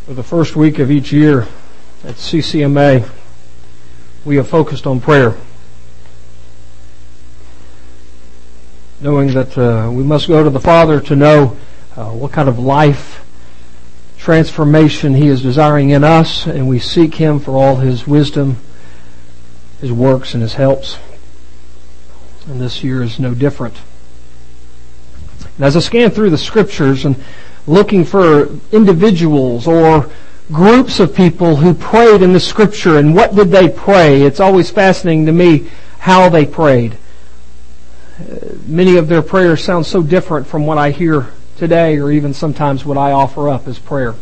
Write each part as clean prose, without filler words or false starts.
For the first week of each year at CCMA, we have focused on prayer, knowing that we must go to the Father to know what kind of life transformation He is desiring in us, and we seek Him for all His wisdom, His works, and His helps. And this year is no different. And as I scan through the Scriptures and looking for individuals or groups of people who prayed in the Scripture and what did they pray, it's always fascinating to me how they prayed. Many of their prayers sound so different from what I hear today, or even sometimes what I offer up as prayer.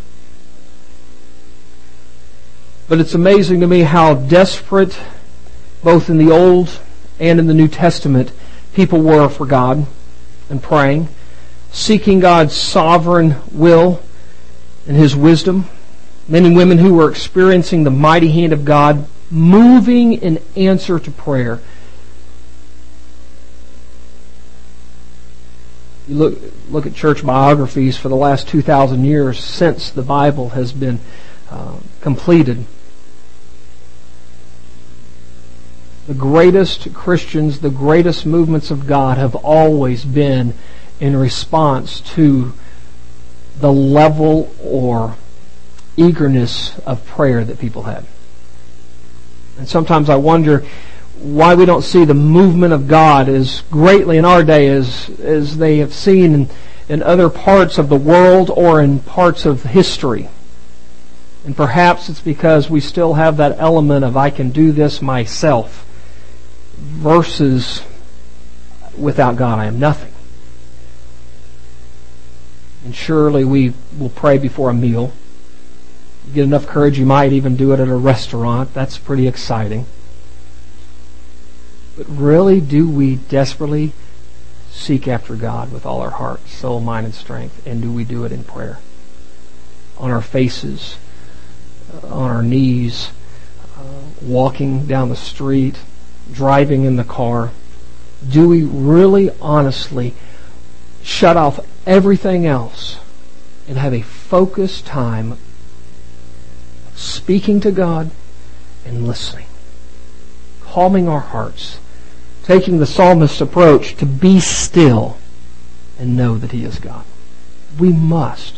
But it's amazing to me how desperate, both in the Old and in the New Testament, people were for God and praying, seeking God's sovereign will and His wisdom. Men and women who were experiencing the mighty hand of God moving in answer to prayer. You look at church biographies for the last 2,000 years since the Bible has been completed. The greatest Christians, the greatest movements of God have always been in response to the level or eagerness of prayer that people had. And sometimes I wonder why we don't see the movement of God as greatly in our day as they have seen in other parts of the world or in parts of history. And perhaps it's because we still have that element of I can do this myself versus without God I am nothing. And surely we will pray before a meal. You get enough courage, you might even do it at a restaurant. That's pretty exciting. But really, do we desperately seek after God with all our heart, soul, mind, and strength? And do we do it in prayer? On our faces, on our knees, walking down the street, driving in the car? Do we really, honestly shut off everything else and have a focused time speaking to God and listening, calming our hearts, taking the psalmist's approach to be still and know that He is God? We must.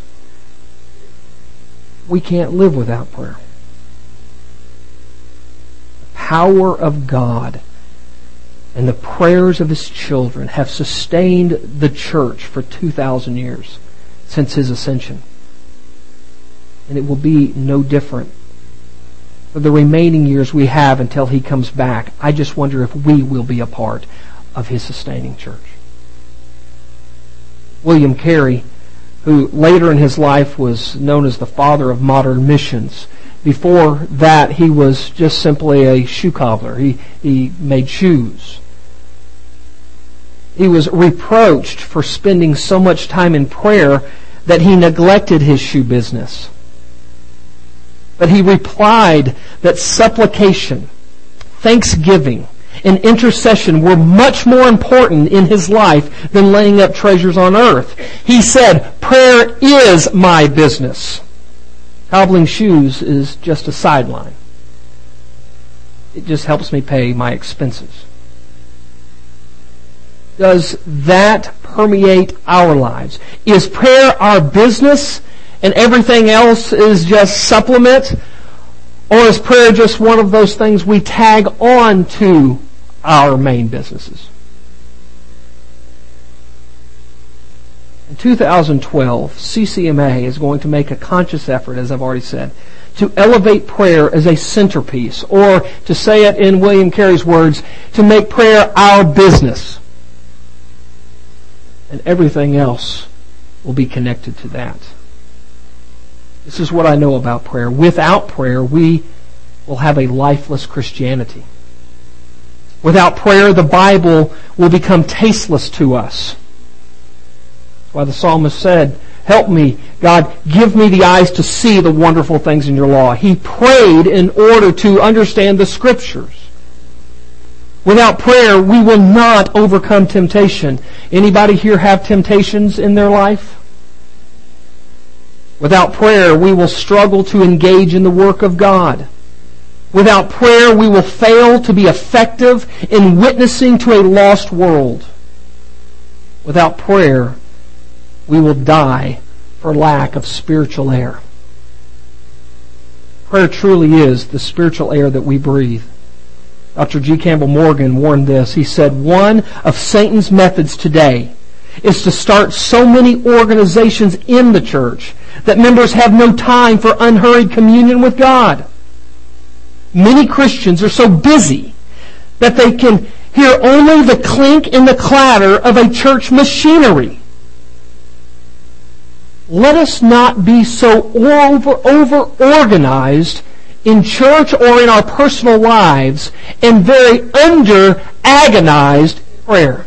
We can't live without prayer. The power of God and the prayers of His children have sustained the church for 2,000 years since His ascension. And it will be no different for the remaining years we have until He comes back. I just wonder if we will be a part of His sustaining church. William Carey, who later in his life was known as the father of modern missions, before that he was just simply a shoe cobbler. He made shoes. He was reproached for spending so much time in prayer that he neglected his shoe business. But he replied that supplication, thanksgiving, and intercession were much more important in his life than laying up treasures on earth. He said, "Prayer is my business. Cobbling shoes is just a sideline. It just helps me pay my expenses." Does that permeate our lives? Is prayer our business and everything else is just supplement? Or is prayer just one of those things we tag on to our main businesses? In 2012, CCMA is going to make a conscious effort, as I've already said, to elevate prayer as a centerpiece, or to say it in William Carey's words, to make prayer our business. And everything else will be connected to that. This is what I know about prayer. Without prayer, we will have a lifeless Christianity. Without prayer, the Bible will become tasteless to us. That's why the psalmist said, "Help me, God, give me the eyes to see the wonderful things in your law." He prayed in order to understand the Scriptures. Without prayer, we will not overcome temptation. Anybody here have temptations in their life? Without prayer, we will struggle to engage in the work of God. Without prayer, we will fail to be effective in witnessing to a lost world. Without prayer, we will die for lack of spiritual air. Prayer truly is the spiritual air that we breathe. Dr. G. Campbell Morgan warned this. He said, one of Satan's methods today is to start so many organizations in the church that members have no time for unhurried communion with God. Many Christians are so busy that they can hear only the clink and the clatter of a church machinery. Let us not be so over-organized in church or in our personal lives and very under-agonized prayer.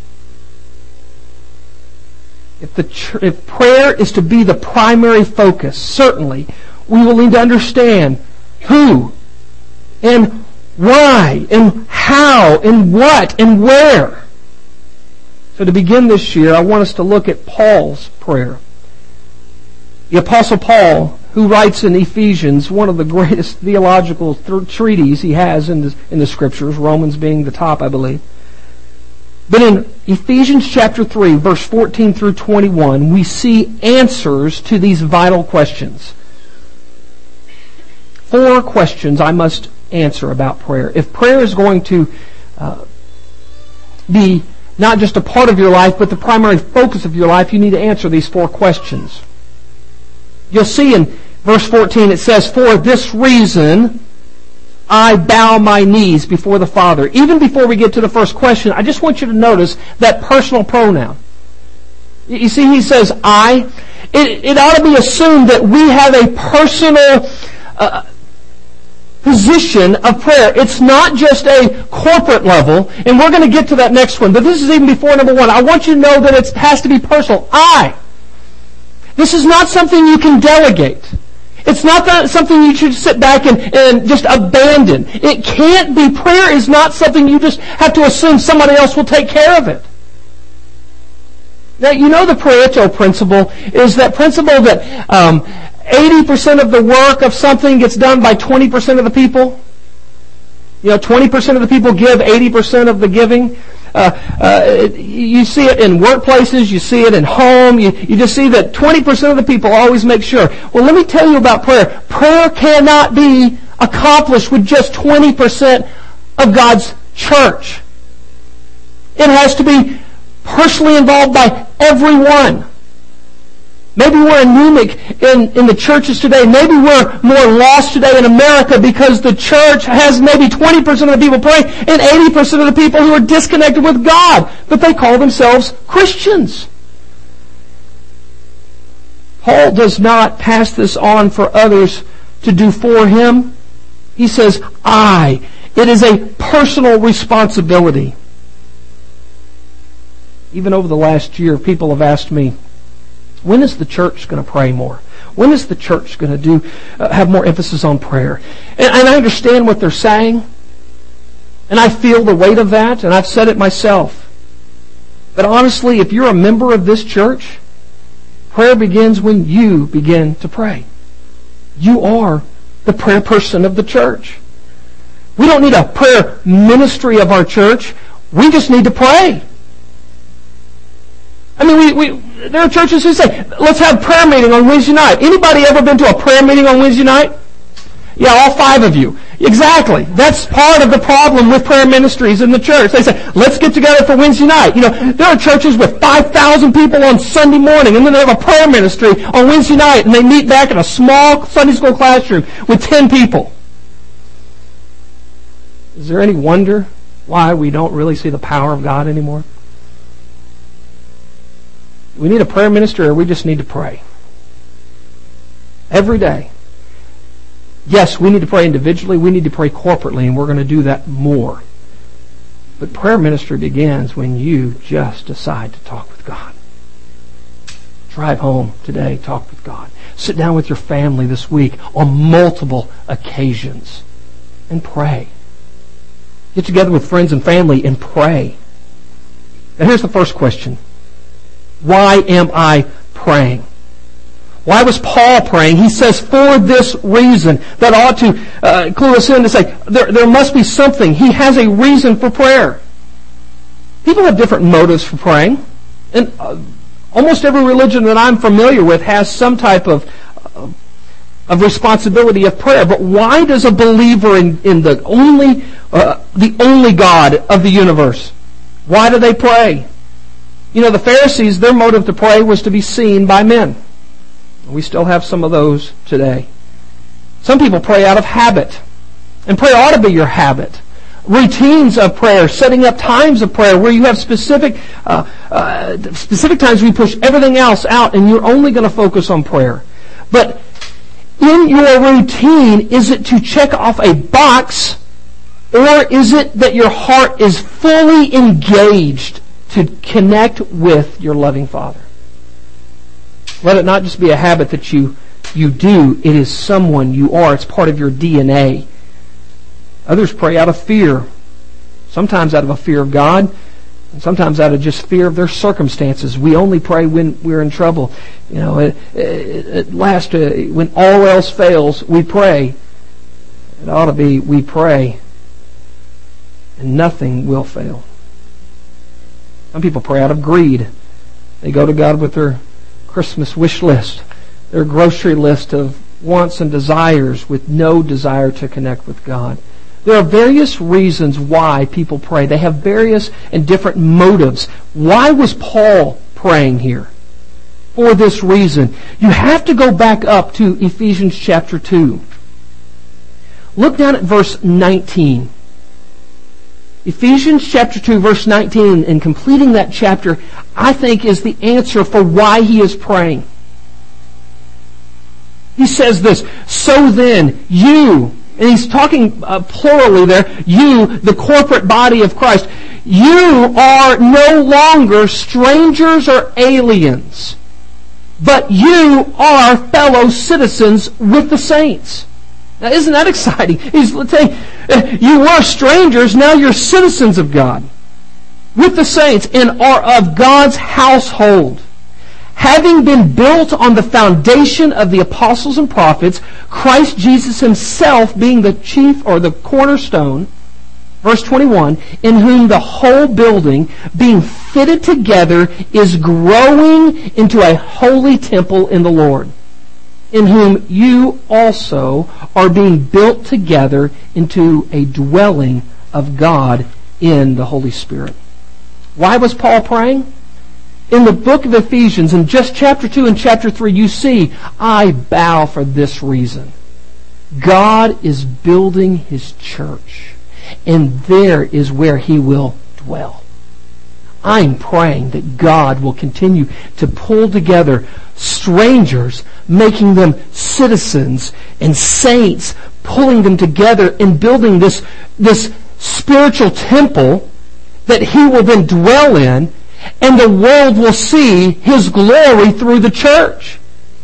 If prayer is to be the primary focus, certainly we will need to understand who and why and how and what and where. So to begin this year, I want us to look at Paul's prayer. The Apostle Paul, who writes in Ephesians, one of the greatest theological treatises he has in the Scriptures, Romans being the top, I believe. But in Ephesians chapter 3, verse 14 through 21, we see answers to these vital questions. 4 questions I must answer about prayer. If prayer is going to be not just a part of your life, but the primary focus of your life, you need to answer these 4 questions. You'll see in verse 14 it says, "For this reason I bow my knees before the Father." Even before we get to the first question, I just want you to notice that personal pronoun. You see, he says, I. It ought to be assumed that we have a personal position of prayer. It's not just a corporate level, and we're going to get to that next one, but this is even before number 1. I want you to know that it has to be personal. I. This is not something you can delegate. It's not something you should sit back and just abandon. It can't be. Prayer is not something you just have to assume somebody else will take care of it. Now, you know the Pareto principle is that principle that 80% of the work of something gets done by 20% of the people. 20% of the people give 80% of the giving. You see it in workplaces, you see it in home, you just see that 20% of the people always make sure. Well, let me tell you about prayer. Prayer cannot be accomplished with just 20% of God's church. It has to be personally involved by everyone. Maybe we're anemic in the churches today. Maybe we're more lost today in America because the church has maybe 20% of the people praying and 80% of the people who are disconnected with God. But they call themselves Christians. Paul does not pass this on for others to do for him. He says, I. It is a personal responsibility. Even over the last year, people have asked me, when is the church going to pray more? When is the church going to have more emphasis on prayer? And I understand what they're saying. And I feel the weight of that. And I've said it myself. But honestly, if you're a member of this church, prayer begins when you begin to pray. You are the prayer person of the church. We don't need a prayer ministry of our church. We just need to pray. I mean, there are churches who say, let's have prayer meeting on Wednesday night. Anybody ever been to a prayer meeting on Wednesday night? Yeah, all 5 of you. Exactly. That's part of the problem with prayer ministries in the church. They say, let's get together for Wednesday night. There are churches with 5,000 people on Sunday morning, and then they have a prayer ministry on Wednesday night, and they meet back in a small Sunday school classroom with 10 people. Is there any wonder why we don't really see the power of God anymore? We need a prayer minister, or we just need to pray. Every day. Yes, we need to pray individually. We need to pray corporately, and we're going to do that more. But prayer ministry begins when you just decide to talk with God. Drive home today, talk with God. Sit down with your family this week on multiple occasions and pray. Get together with friends and family and pray. And here's the first question. Why am I praying? Why was Paul praying? He says, for this reason. That ought to clue us in to say, there must be something. He has a reason for prayer. People have different motives for praying. And almost every religion that I'm familiar with has some type of responsibility of prayer. But why does a believer in the only God of the universe, why do they pray? You know, the Pharisees, their motive to pray was to be seen by men. We still have some of those today. Some people pray out of habit. And prayer ought to be your habit. Routines of prayer, setting up times of prayer where you have specific times where you push everything else out and you're only going to focus on prayer. But in your routine, is it to check off a box, or is it that your heart is fully engaged to connect with your loving Father? Let it not just be a habit that you do. It is someone you are. It's part of your DNA. Others pray out of fear. Sometimes out of a fear of God, and sometimes out of just fear of their circumstances. We only pray when we're in trouble. You know, at last, when all else fails, we pray. It ought to be, we pray, and nothing will fail. Some people pray out of greed. They go to God with their Christmas wish list, their grocery list of wants and desires with no desire to connect with God. There are various reasons why people pray. They have various and different motives. Why was Paul praying here? For this reason. You have to go back up to Ephesians chapter 2. Look down at verse 19. Ephesians chapter 2, verse 19, and completing that chapter, I think, is the answer for why he is praying. He says this, so then, you, and he's talking plurally there, you, the corporate body of Christ, you are no longer strangers or aliens, but you are fellow citizens with the saints. Now, isn't that exciting? He's saying, you were strangers, now you're citizens of God, with the saints, and are of God's household. Having been built on the foundation of the apostles and prophets, Christ Jesus himself being the chief or the cornerstone, verse 21, in whom the whole building, being fitted together, is growing into a holy temple in the Lord, in whom you also are being built together into a dwelling of God in the Holy Spirit. Why was Paul praying? In the book of Ephesians, in just chapter 2 and chapter 3, you see, I bow for this reason. God is building his church, and there is where he will dwell. I'm praying that God will continue to pull together strangers, making them citizens, and saints, pulling them together and building this spiritual temple that he will then dwell in, and the world will see his glory through the church.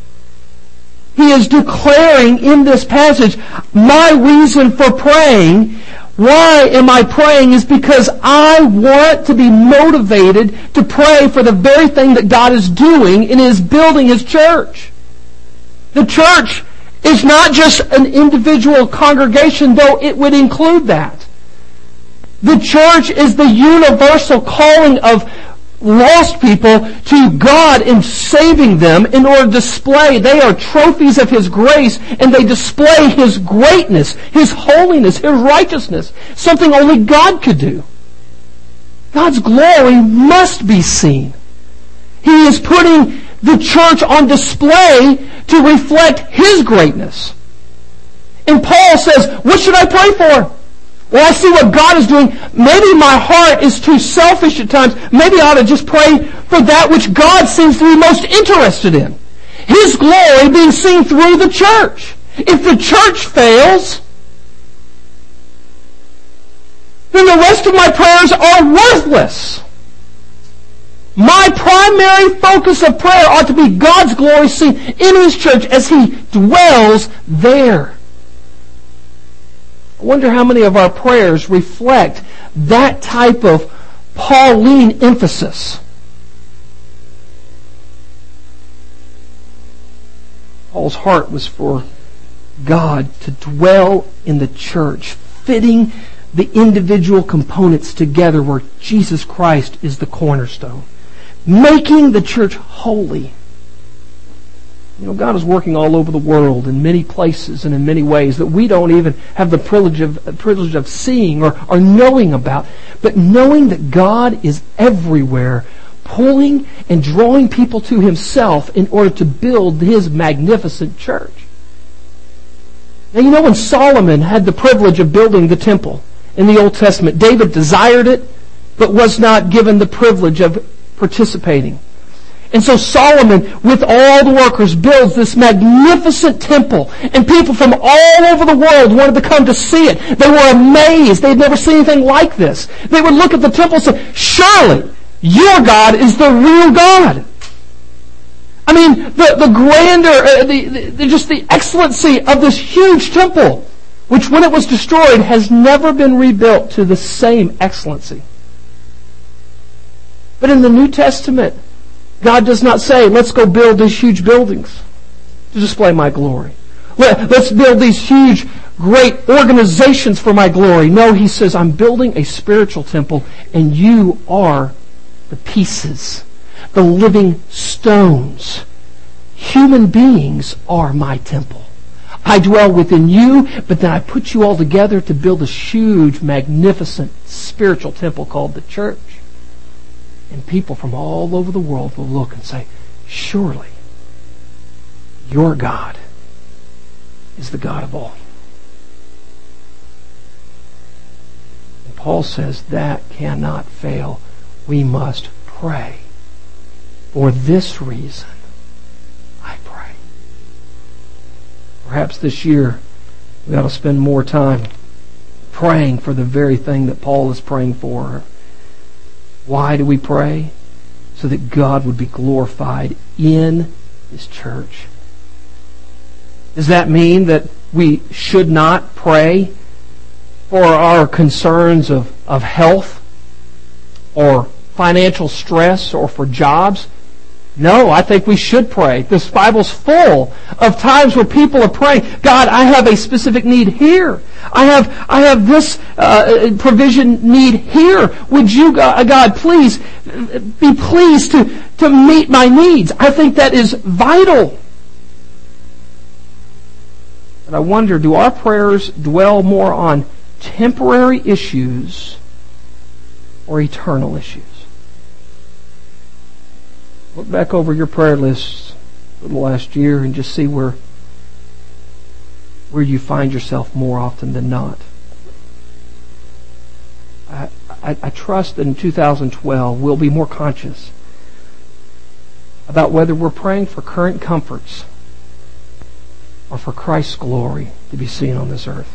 He is declaring in this passage, my reason for praying, why am I praying, is because I want to be motivated to pray for the very thing that God is doing and is building his church. The church is not just an individual congregation, though it would include that. The church is the universal calling of lost people to God in saving them in order to display. They are trophies of his grace, and they display his greatness, his holiness, his righteousness, something only God could do. God's glory must be seen. He is putting the church on display to reflect his greatness. And Paul says, what should I pray for? Well, I see what God is doing. Maybe my heart is too selfish at times. Maybe I ought to just pray for that which God seems to be most interested in. His glory being seen through the church. If the church fails, then the rest of my prayers are worthless. My primary focus of prayer ought to be God's glory seen in his church as he dwells there. I wonder how many of our prayers reflect that type of Pauline emphasis. Paul's heart was for God to dwell in the church, fitting the individual components together where Jesus Christ is the cornerstone, making the church holy. You know, God is working all over the world in many places and in many ways that we don't even have the privilege of seeing or knowing about. But knowing that God is everywhere, pulling and drawing people to Himself in order to build His magnificent church. Now, you know, when Solomon had the privilege of building the temple in the Old Testament, David desired it, but was not given the privilege of participating. And so Solomon, with all the workers, builds this magnificent temple. And people from all over the world wanted to come to see it. They were amazed. They'd never seen anything like this. They would look at the temple and say, surely your God is the real God. I mean, the grandeur, just the excellency of this huge temple, which when it was destroyed has never been rebuilt to the same excellency. But in the New Testament, God does not say, let's go build these huge buildings to display my glory. Let's build these huge, great organizations for my glory. No, He says, I'm building a spiritual temple, and you are the pieces, the living stones. Human beings are my temple. I dwell within you, but then I put you all together to build this huge, magnificent spiritual temple called the church. And people from all over the world will look and say, surely your God is the God of all. And Paul says that cannot fail. We must pray. For this reason, I pray. Perhaps this year we ought to spend more time praying for the very thing that Paul is praying for. Why do we pray? So that God would be glorified in His church. Does that mean that we should not pray for our concerns of health or financial stress or for jobs? No, I think we should pray. This Bible's full of times where people are praying, God, I have a specific need here. I have this provision need here. Would you, God, please be pleased to meet my needs? I think that is vital. But I wonder, do our prayers dwell more on temporary issues or eternal issues? Look back over your prayer lists for the last year and just see where you find yourself more often than not. I trust that in 2012 we'll be more conscious about whether we're praying for current comforts or for Christ's glory to be seen on this earth.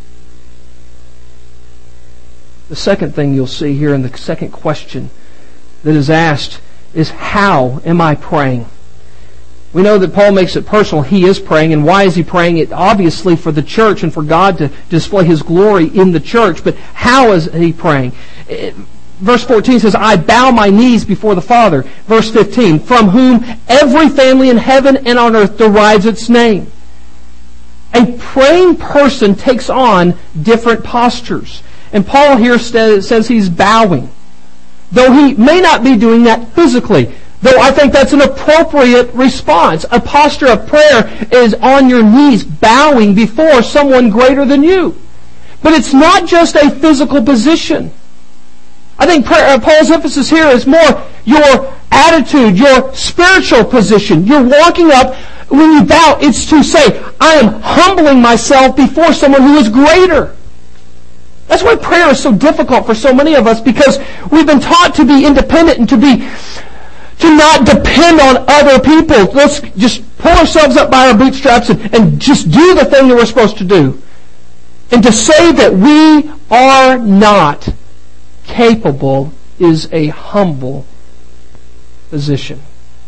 The second thing you'll see here in the second question that is asked is, how am I praying? We know that Paul makes it personal. He is praying. And why is he praying? It obviously for the church and for God to display His glory in the church. But how is he praying? Verse 14 says, I bow my knees before the Father. Verse 15, from whom every family in heaven and on earth derives its name. A praying person takes on different postures. And Paul here says he's bowing. Though he may not be doing that physically. Though I think that's an appropriate response. A posture of prayer is on your knees, bowing before someone greater than you. But it's not just a physical position. I think Paul's emphasis here is more your attitude, your spiritual position. You're walking up. When you bow, it's to say, I am humbling myself before someone who is greater. That's why prayer is so difficult for so many of us, because we've been taught to be independent and to not depend on other people. Let's just pull ourselves up by our bootstraps and just do the thing that we're supposed to do. And to say that we are not capable is a humble position.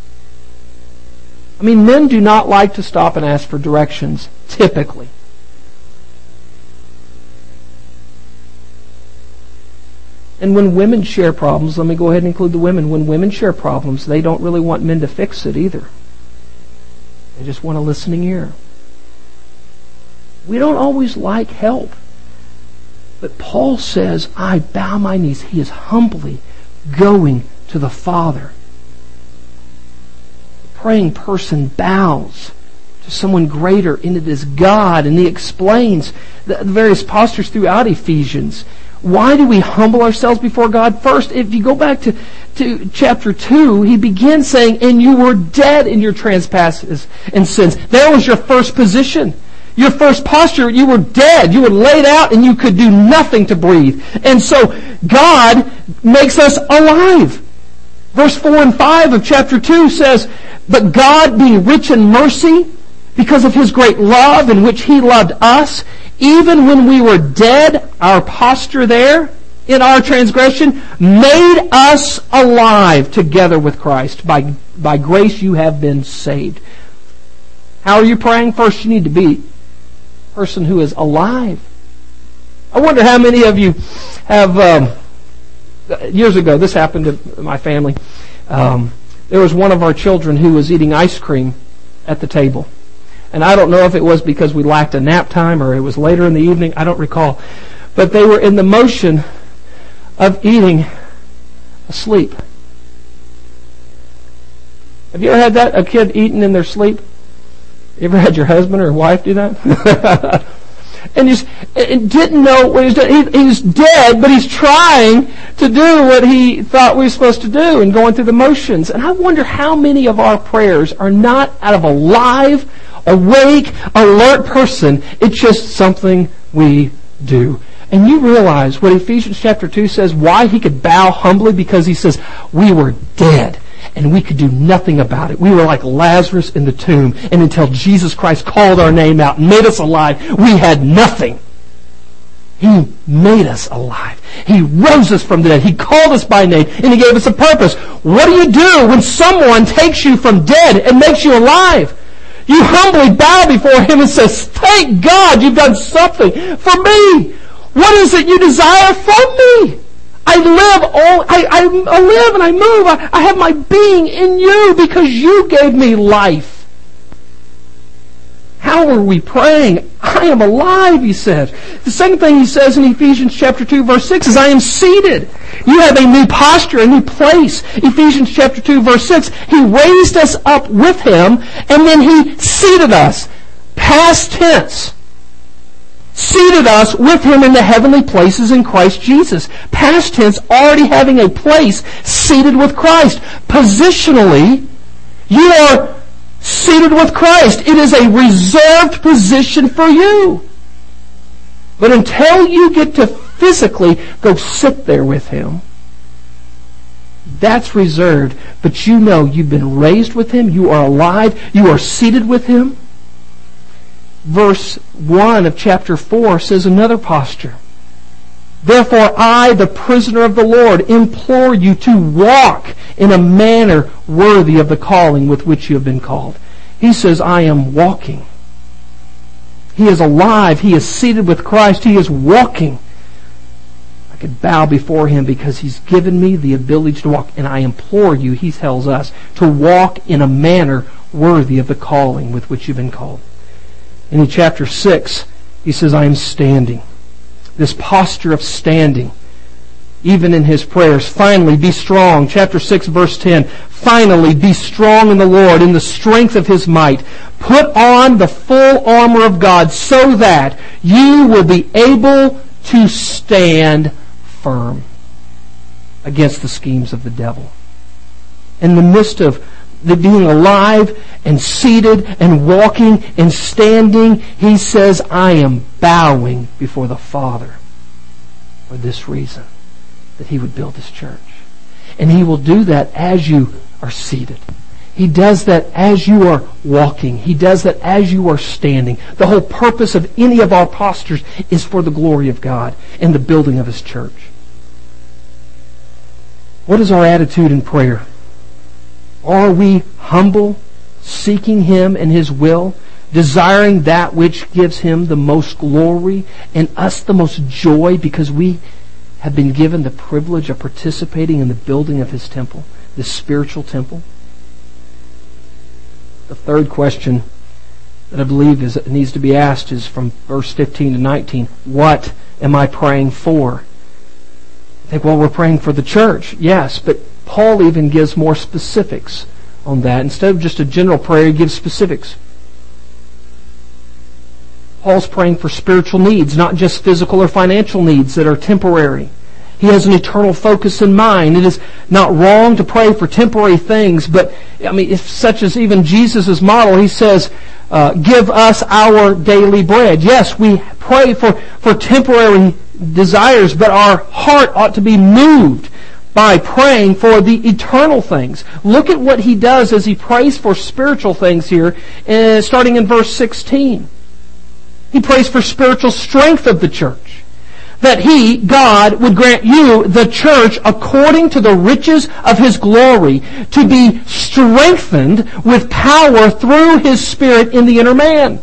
I mean, men do not like to stop and ask for directions, typically. And when women share problems, let me go ahead and include the women. When women share problems, they don't really want men to fix it either. They just want a listening ear. We don't always like help. But Paul says, I bow my knees. He is humbly going to the Father. The praying person bows to someone greater, and it is God. And he explains the various postures throughout Ephesians. Why do we humble ourselves before God? First, if you go back to chapter 2, he begins saying, and you were dead in your trespasses and sins. That was your first position. Your first posture, you were dead. You were laid out and you could do nothing to breathe. And so God makes us alive. Verse 4 and 5 of chapter 2 says, but God, being rich in mercy, because of His great love in which He loved us, even when we were dead, our posture there, in our transgression, made us alive together with Christ. By grace you have been saved. How are you praying? First, you need to be person who is alive. I wonder how many of you have, years ago, this happened to my family. There was one of our children who was eating ice cream at the table. And I don't know if it was because we lacked a nap time or it was later in the evening. I don't recall. But they were in the motion of eating asleep. Have you ever had that? A kid eating in their sleep? You ever had your husband or wife do that? and didn't know what he was doing. He's dead, but he's trying to do what he thought we were supposed to do and going through the motions. And I wonder how many of our prayers are not out of a live, awake, alert person. It's just something we do. And you realize what Ephesians chapter 2 says, why he could bow humbly, because he says, we were dead. And we could do nothing about it. We were like Lazarus in the tomb. And until Jesus Christ called our name out and made us alive, we had nothing. He made us alive. He rose us from the dead. He called us by name. And He gave us a purpose. What do you do when someone takes you from dead and makes you alive? You humbly bow before Him and says, thank God you've done something for me. What is it you desire from me? I live and I move. I have my being in you because you gave me life. How are we praying? I am alive, he says. The second thing he says in Ephesians chapter 2, verse 6 is, I am seated. You have a new posture, a new place. Ephesians chapter 2, verse 6, He raised us up with Him, and then He seated us. Past tense. Seated us with Him in the heavenly places in Christ Jesus. Past tense, already having a place seated with Christ. Positionally, you are seated with Christ. It is a reserved position for you. But until you get to physically go sit there with Him, that's reserved. But you know you've been raised with Him. You are alive. You are seated with Him. Verse 1 of chapter 4 says another posture. Therefore I, the prisoner of the Lord, implore you to walk in a manner worthy of the calling with which you have been called. He says, I am walking. He is alive. He is seated with Christ. He is walking. I could bow before Him because He's given me the ability to walk. And I implore you, He tells us, to walk in a manner worthy of the calling with which you've been called. And in chapter 6, he says, I am standing. This posture of standing, even in his prayers. Finally, be strong. Chapter 6, verse 10. Finally, be strong in the Lord, in the strength of His might. Put on the full armor of God so that you will be able to stand firm against the schemes of the devil. In the midst of the being alive and seated and walking and standing, he says, I am bowing before the Father for this reason, that He would build His church. And He will do that as you are seated. He does that as you are walking. He does that as you are standing. The whole purpose of any of our postures is for the glory of God and the building of His church. What is our attitude in prayer? Are we humble, seeking Him and His will, desiring that which gives Him the most glory and us the most joy because we have been given the privilege of participating in the building of His temple, this spiritual temple? The third question that I believe needs to be asked is from verse 15 to 19. What am I praying for? I think, well, we're praying for the church. Yes, but Paul even gives more specifics on that. Instead of just a general prayer, he gives specifics. Paul's praying for spiritual needs, not just physical or financial needs that are temporary. He has an eternal focus in mind. It is not wrong to pray for temporary things, but if such as even Jesus' model, he says, give us our daily bread. Yes, we pray for temporary desires, but our heart ought to be moved by praying for the eternal things. Look at what he does as he prays for spiritual things here, starting in verse 16. He prays for spiritual strength of the church. That He, God, would grant you, the church, according to the riches of His glory, to be strengthened with power through His Spirit in the inner man.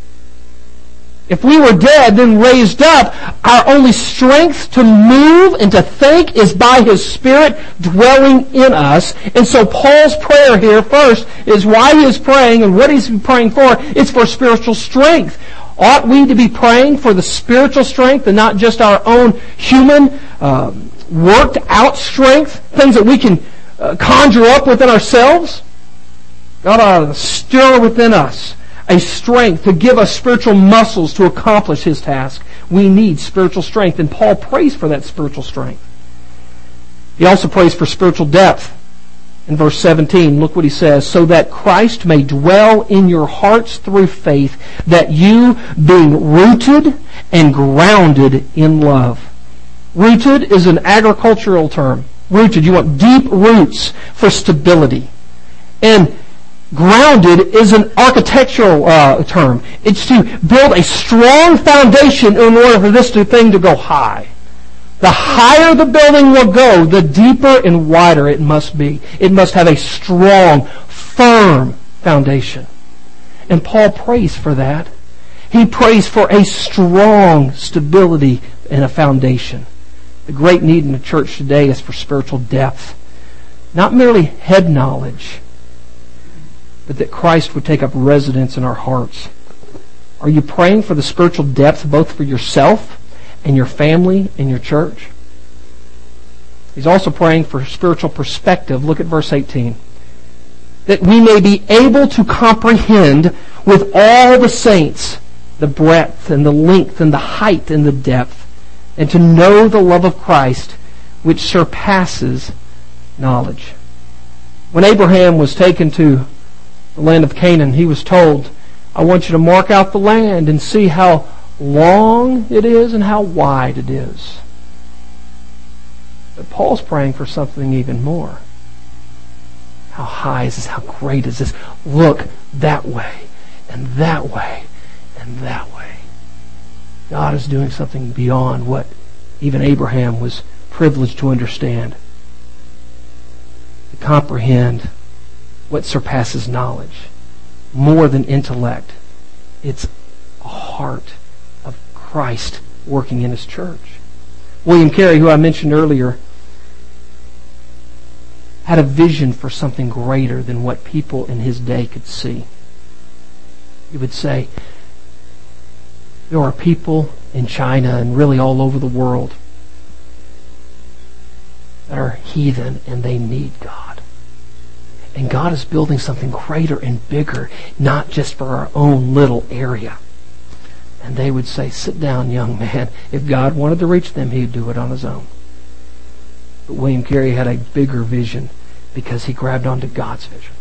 If we were dead, then raised up, our only strength to move and to think is by His Spirit dwelling in us. And so Paul's prayer here first is why he is praying and what he's praying for. It's for spiritual strength. Ought we to be praying for the spiritual strength and not just our own human, worked out strength, things that we can conjure up within ourselves? God ought to stir within us a strength to give us spiritual muscles to accomplish His task. We need spiritual strength, and Paul prays for that spiritual strength. He also prays for spiritual depth. In verse 17, look what he says, so that Christ may dwell in your hearts through faith, that you, being rooted and grounded in love. Rooted is an agricultural term. Rooted, you want deep roots for stability. And grounded is an architectural term. It's to build a strong foundation in order for this thing to go high. The higher the building will go, the deeper and wider it must be. It must have a strong, firm foundation. And Paul prays for that. He prays for a strong stability and a foundation. The great need in the church today is for spiritual depth. Not merely head knowledge, but that Christ would take up residence in our hearts. Are you praying for the spiritual depth both for yourself and your family and your church? He's also praying for spiritual perspective. Look at verse 18. That we may be able to comprehend with all the saints the breadth and the length and the height and the depth, and to know the love of Christ which surpasses knowledge. When Abraham was taken to the land of Canaan, he was told, I want you to mark out the land and see how long it is and how wide it is. But Paul's praying for something even more. How high is this? How great is this? Look that way and that way and that way. God is doing something beyond what even Abraham was privileged to understand. To comprehend what surpasses knowledge. More than intellect. It's a heart of Christ working in His church. William Carey, who I mentioned earlier, had a vision for something greater than what people in his day could see. He would say, there are people in China and really all over the world that are heathen and they need God. And God is building something greater and bigger, not just for our own little area. And they would say, sit down, young man. If God wanted to reach them, He'd do it on His own. But William Carey had a bigger vision because he grabbed onto God's vision.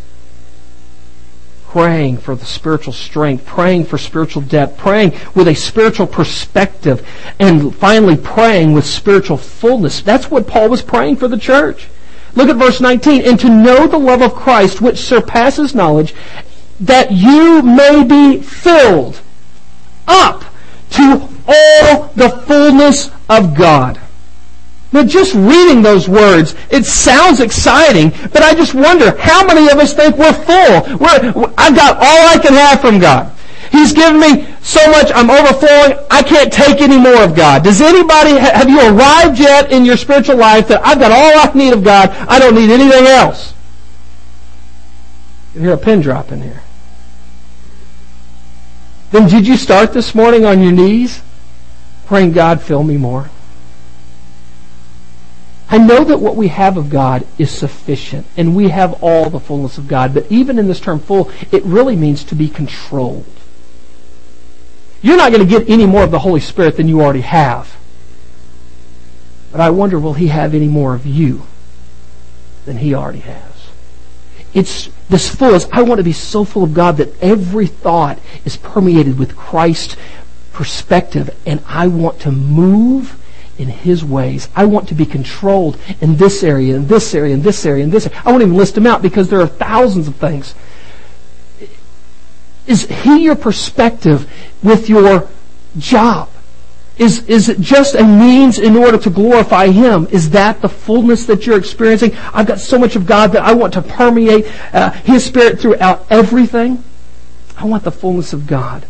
Praying for the spiritual strength, praying for spiritual depth, praying with a spiritual perspective, and finally praying with spiritual fullness. That's what Paul was praying for the church. Look at verse 19. And to know the love of Christ which surpasses knowledge, that you may be filled up to all the fullness of God. Now, just reading those words, it sounds exciting, but I just wonder, how many of us think we're full? I've got all I can have from God. He's given me so much, I'm overflowing, I can't take any more of God. Does anybody, have you arrived yet in your spiritual life that I've got all I need of God, I don't need anything else? can hear a pin drop in here. Then did you start this morning on your knees praying, God, fill me more? I know that what we have of God is sufficient, and we have all the fullness of God. But even in this term full, it really means to be controlled. You're not going to get any more of the Holy Spirit than you already have. But I wonder, will He have any more of you than He already has? It's this fullness. I want to be so full of God that every thought is permeated with Christ's perspective, and I want to move in His ways. I want to be controlled in this area, in this area, in this area, in this area. I won't even list them out because there are thousands of things. Is He your perspective with your job? Is it just a means in order to glorify Him? Is that the fullness that you're experiencing? I've got so much of God that I want to permeate His Spirit throughout everything. I want the fullness of God.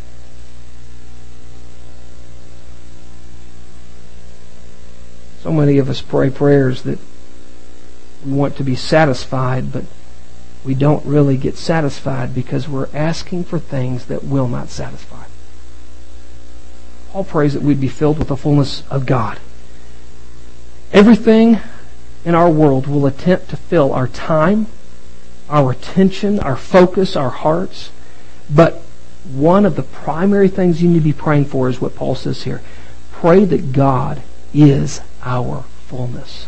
So many of us pray prayers that we want to be satisfied, but we don't really get satisfied because we're asking for things that will not satisfy. Paul prays that we'd be filled with the fullness of God. Everything in our world will attempt to fill our time, our attention, our focus, our hearts. But one of the primary things you need to be praying for is what Paul says here. Pray that God is our fullness.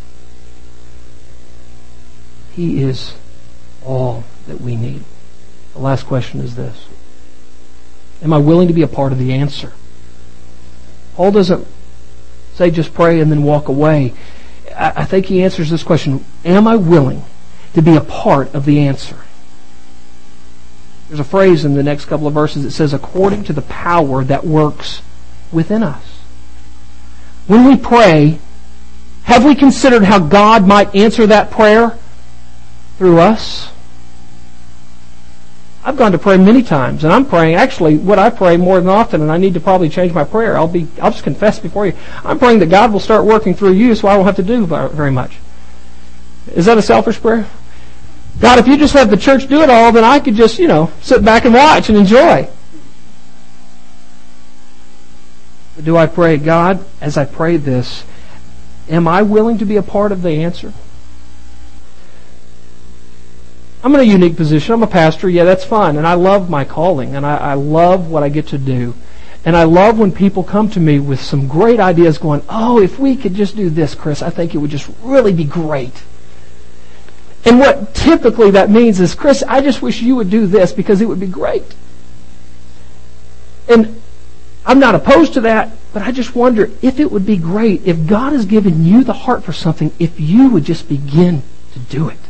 He is all that we need. The last question is this. Am I willing to be a part of the answer? Paul doesn't say just pray and then walk away. I think he answers this question. Am I willing to be a part of the answer? There's a phrase in the next couple of verses that says, according to the power that works within us. When we pray, have we considered how God might answer that prayer through us? I've gone to pray many times, and I'm praying, actually, what I pray more than often, and I need to probably change my prayer. I'll just confess before you. I'm praying that God will start working through you so I won't have to do very much. Is that a selfish prayer? God, if you just have the church do it all, then I could just, sit back and watch and enjoy. But do I pray, God, as I pray this, am I willing to be a part of the answer? I'm in a unique position. I'm a pastor. Yeah, that's fun. And I love my calling. And I love what I get to do. And I love when people come to me with some great ideas going, oh, if we could just do this, Chris, I think it would just really be great. And what typically that means is, Chris, I just wish you would do this because it would be great. And I'm not opposed to that, but I just wonder if it would be great if God has given you the heart for something, if you would just begin to do it.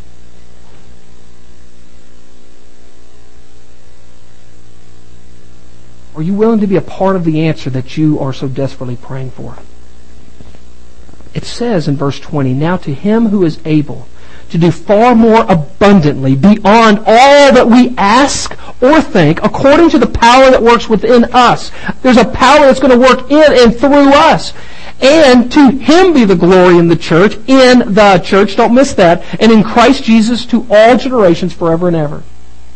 Are you willing to be a part of the answer that you are so desperately praying for? It says in verse 20, now to Him who is able to do far more abundantly beyond all that we ask or think, according to the power that works within us. There's a power that's going to work in and through us. And to Him be the glory in the church, don't miss that, and in Christ Jesus to all generations forever and ever.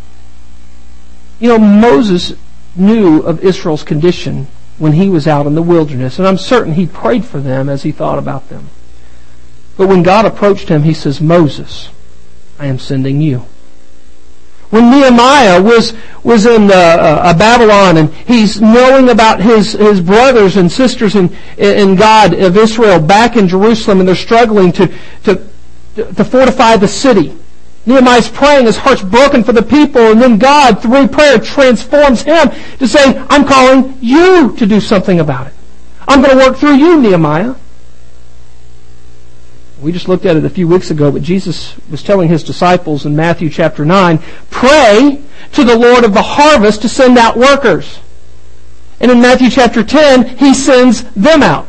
Moses knew of Israel's condition when he was out in the wilderness, and I'm certain he prayed for them as he thought about them. But when God approached him, He says, Moses, I am sending you. When Nehemiah was in Babylon, and he's knowing about his brothers and sisters in God of Israel back in Jerusalem, and they're struggling to fortify the city. Nehemiah's praying, his heart's broken for the people, and then God, through prayer, transforms him to say, I'm calling you to do something about it. I'm going to work through you, Nehemiah. We just looked at it a few weeks ago, but Jesus was telling His disciples in Matthew chapter 9, pray to the Lord of the harvest to send out workers. And in Matthew chapter 10, He sends them out.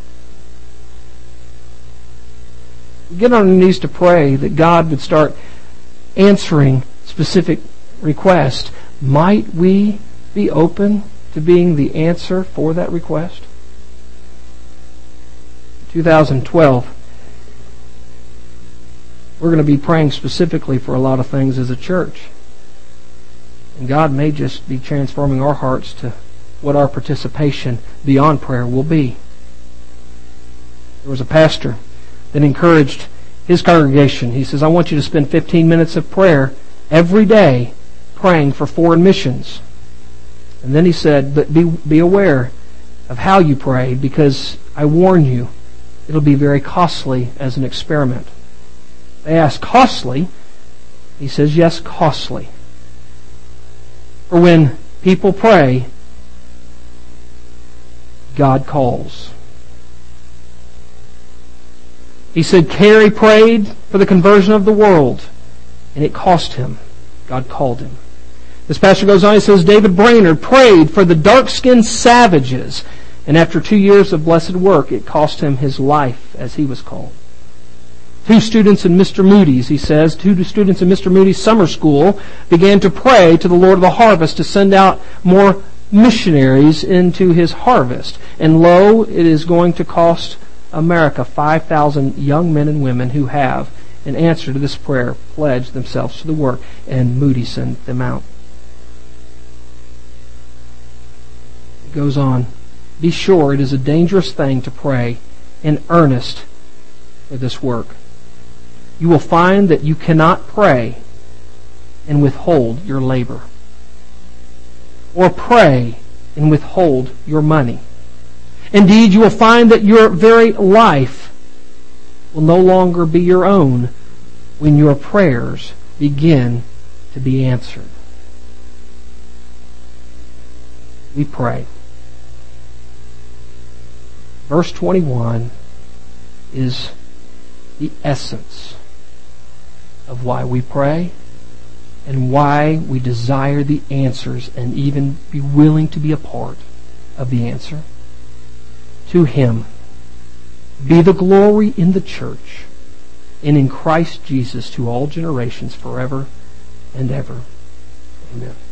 We get on our knees to pray that God would start answering specific requests. Might we be open to being the answer for that request? 2012, We're going to be praying specifically for a lot of things as a church. And God may just be transforming our hearts to what our participation beyond prayer will be. There was a pastor that encouraged his congregation. He says, I want you to spend 15 minutes of prayer every day praying for foreign missions. And then he said, but be aware of how you pray, because I warn you, it'll be very costly as an experiment. They asked, costly? He says, yes, costly. For when people pray, God calls. He said, Carey prayed for the conversion of the world, and it cost him. God called him. This pastor goes on, he says, David Brainerd prayed for the dark-skinned savages, and after 2 years of blessed work, it cost him his life as he was called. Two students in Mr. Moody's summer school began to pray to the Lord of the harvest to send out more missionaries into his harvest. And lo, it is going to cost America 5,000 young men and women who have, in answer to this prayer, pledged themselves to the work, and Moody sent them out. It goes on. Be sure it is a dangerous thing to pray in earnest for this work. You will find that you cannot pray and withhold your labor, or pray and withhold your money. Indeed, you will find that your very life will no longer be your own when your prayers begin to be answered. We pray. Verse 21 is the essence of why we pray and why we desire the answers and even be willing to be a part of the answer. To Him be the glory in the church and in Christ Jesus to all generations forever and ever. Amen.